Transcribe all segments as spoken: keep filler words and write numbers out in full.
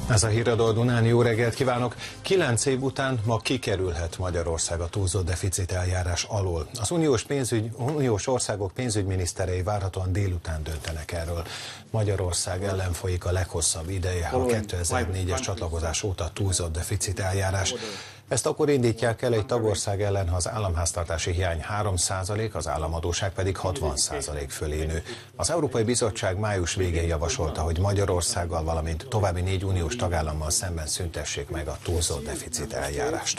Ez a Híradó a Dunán, jó reggelt kívánok! Kilenc év után ma kikerülhet Magyarország a túlzott deficit eljárás alól. Az uniós, pénzügy, uniós országok pénzügyminiszterei várhatóan délután döntenek erről. Magyarország ellen folyik a leghosszabb ideje a kétezer-négyes csatlakozás óta túlzott deficit eljárás. Ezt akkor indítják el egy tagország ellen, ha az államháztartási hiány három százalék, az államadósság pedig hatvan százalék fölé nő. Az Európai Bizottság május végén javasolta, hogy Magyarországgal, valamint további négy uniós tagállammal szemben szüntessék meg a túlzott deficit eljárást.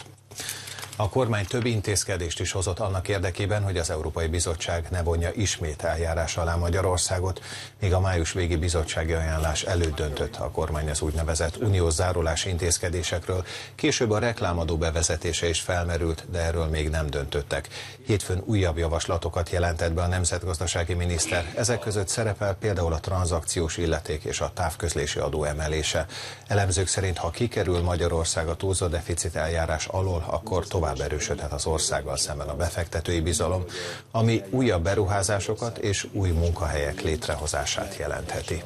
A kormány több intézkedést is hozott annak érdekében, hogy az Európai Bizottság ne vonja ismét eljárás alá Magyarországot, míg a május végi bizottsági ajánlás előtt döntött a kormány az úgynevezett uniós zárulási intézkedésekről. Később a reklámadó bevezetése is felmerült, de erről még nem döntöttek. Hétfőn újabb javaslatokat jelentett be a nemzetgazdasági miniszter. Ezek között szerepel például a tranzakciós illeték és a távközlési adó emelése. Elemzők szerint, ha kikerül Magyarország a túlzott deficit eljárás alól, akkor tovább tovább erősödhet az országgal szemben a befektetői bizalom, ami újabb beruházásokat és új munkahelyek létrehozását jelentheti.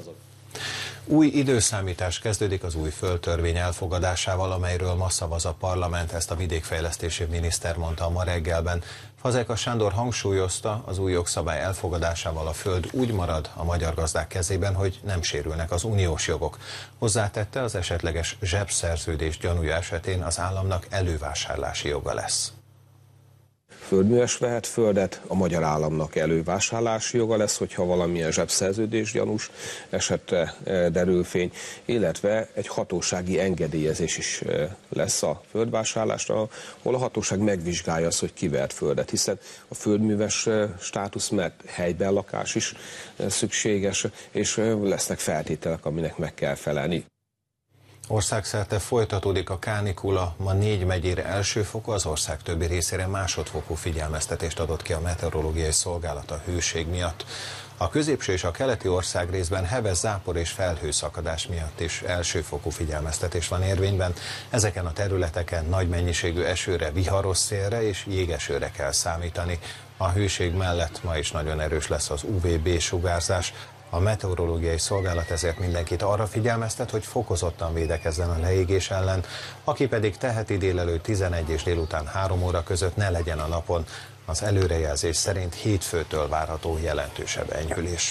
Új időszámítás kezdődik az új földtörvény elfogadásával, amelyről ma szavaz a parlament, ezt a vidékfejlesztési miniszter mondta ma reggelben. Fazekas Sándor hangsúlyozta, az új jogszabály elfogadásával a föld úgy marad a magyar gazdák kezében, hogy nem sérülnek az uniós jogok. Hozzátette, az esetleges zsebszerződés gyanúja esetén az államnak elővásárlási joga lesz. Földműves vehet földet, a magyar államnak elővásárlási joga lesz, hogyha valamilyen zsebszerződés gyanús esetre derül fény, illetve egy hatósági engedélyezés is lesz a földvásárlásra, ahol a hatóság megvizsgálja azt, hogy ki vehet földet, hiszen a földműves státusz, mert helyben lakás is szükséges, és lesznek feltételek, aminek meg kell felelni. Országszerte folytatódik a kánikula, ma négy megyére elsőfokú, az ország többi részére másodfokú figyelmeztetést adott ki a meteorológiai szolgálat a hőség miatt. A középső és a keleti ország részben heves zápor és felhőszakadás miatt is elsőfokú figyelmeztetés van érvényben. Ezeken a területeken nagy mennyiségű esőre, viharos szélre és jégesőre kell számítani. A hőség mellett ma is nagyon erős lesz az u vé bé sugárzás. A meteorológiai szolgálat ezért mindenkit arra figyelmeztet, hogy fokozottan védekezzen a leégés ellen, aki pedig teheti délelőtt tizenegy és délután három óra között ne legyen a napon. Az előrejelzés szerint hétfőtől várható jelentősebb enyhülés.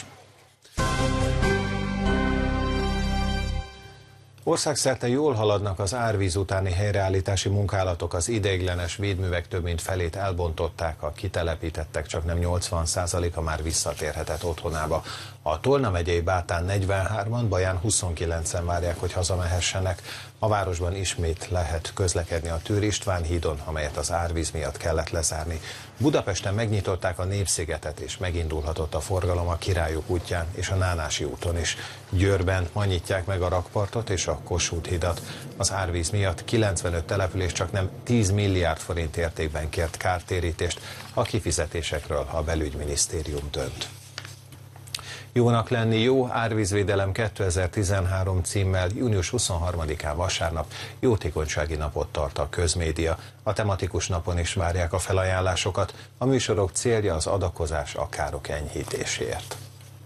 Országszerte jól haladnak az árvíz utáni helyreállítási munkálatok, az ideiglenes védművek több mint felét elbontották, a kitelepítettek csaknem nyolcvan százaléka már visszatérhetett otthonába. A Tolna megyei Bátán negyvenhárman, Baján huszonkilencen várják, hogy hazamehessenek. A városban ismét lehet közlekedni a Tőr István hídon, amelyet az árvíz miatt kellett lezárni. Budapesten megnyitották a Népszigetet, és megindulhatott a forgalom a Királyok útján és a Nánási úton is. Győrben ma nyitják meg a rakpartot és a Kossuth hidat. Az árvíz miatt kilencvenöt település csaknem tíz milliárd forint értékben kért kártérítést, a kifizetésekről a belügyminisztérium dönt. Jónak lenni jó, árvízvédelem kétezer-tizenhárom címmel június huszonharmadikán vasárnap jótékonysági napot tart a közmédia. A tematikus napon is várják a felajánlásokat, a műsorok célja az adakozás a károk enyhítéséért.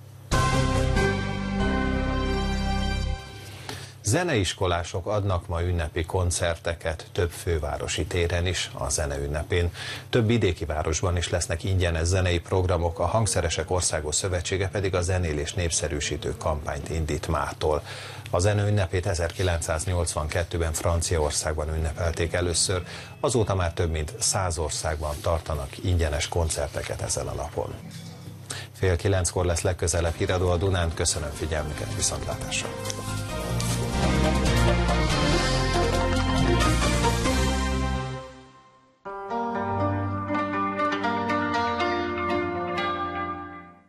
Zeneiskolások adnak ma ünnepi koncerteket több fővárosi téren is a zene ünnepén. Több vidéki városban is lesznek ingyenes zenei programok, a Hangszeresek Országos Szövetsége pedig a zenélés népszerűsítő kampányt indít mától. A zene ünnepét ezerkilencszáznyolcvankettőben Franciaországban ünnepelték először, azóta már több mint száz országban tartanak ingyenes koncerteket ezen a napon. Fél kilenckor lesz legközelebb Híradó a Dunán, köszönöm figyelmüket, viszontlátásra!